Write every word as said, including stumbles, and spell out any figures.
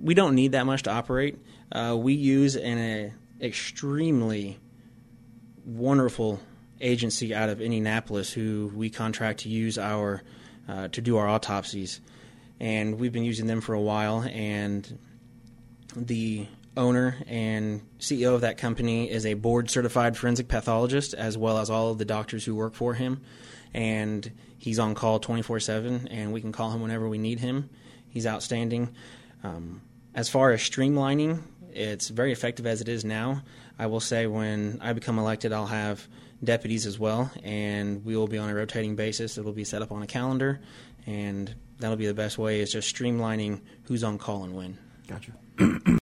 we don't need that much to operate. Uh, we use an a extremely wonderful agency out of Indianapolis who we contract to use our uh, to do our autopsies, and we've been using them for a while. And the owner and C E O of that company is a board-certified forensic pathologist, as well as all of the doctors who work for him. And he's on call twenty-four seven, and we can call him whenever we need him. He's outstanding. Um, as far as streamlining, it's very effective as it is now. I will say when I become elected, I'll have deputies as well, and we will be on a rotating basis. It will be set up on a calendar, and that'll be the best way, is just streamlining who's on call and when. Gotcha.